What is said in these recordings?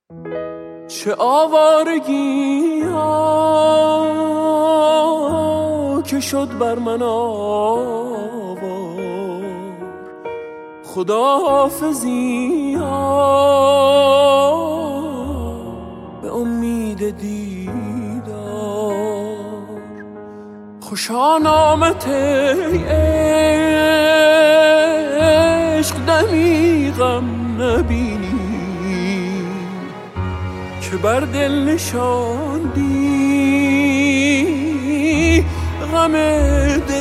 چه آوارگی ها که شد بر من آوار، خداحافظی ها به امید دیدار. خوشا نامت ای عشق دمی غم نبینی که بر دل نشاندی غم دل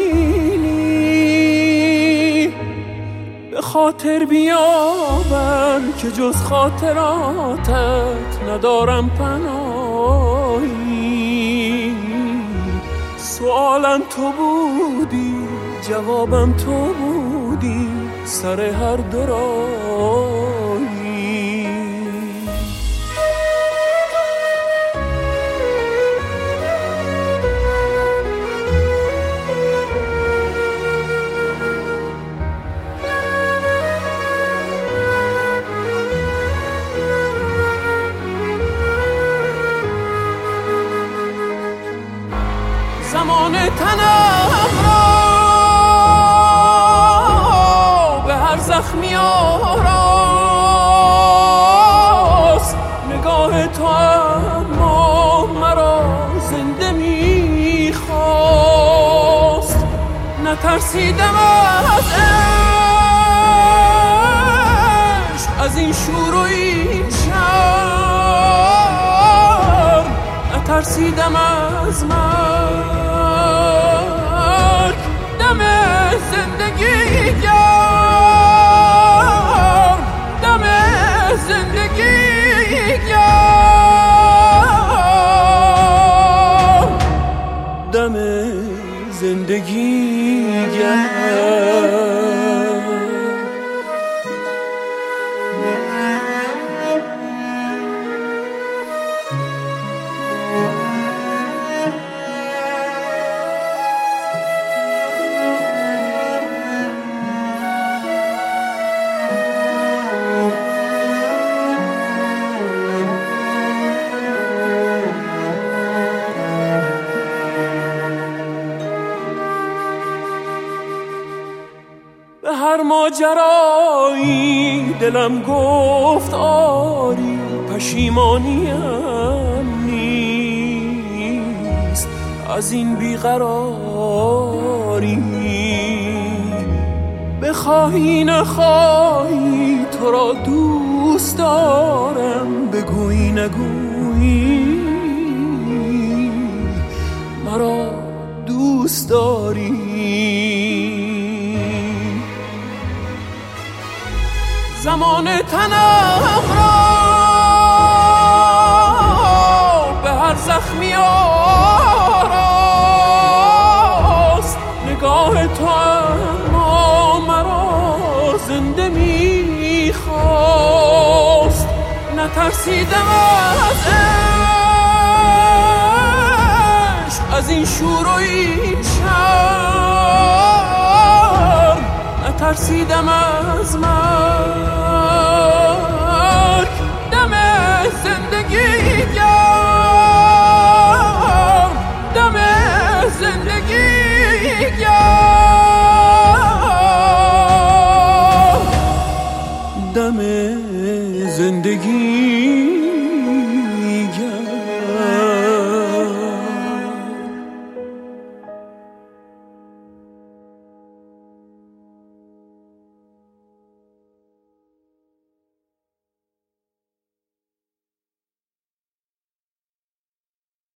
نشینی. به خاطر بیاور که جز خاطراتت ندارم پناهی. سوالم تو بودی جوابم تو بودی سر هر دو راهی. زمان تنم را به هر زخمی آراست. نگاه تو اما مرا زنده میخواست. نترسیدم از عشق، از این شور و این شرم. نترسیدم از مرگ، دم زندگی گرم، دم زندگی گرم، دم زندگی گرم. به هر ماجرایی دلم گفت آری، پشیمانیم نیست از این بیقراری. بخواهی نخواهی تو را دوست دارم، بگویی نگویی مرا دوست داری. زمان تنم را به هر زخمی آراست. نگاه تو اما مرا زنده میخواست. نترسیدم از عشق، از این شور و این شرم. نترسیدم از مرگ، دم زندگی گرم، دم زندگی گرم، دم زندگی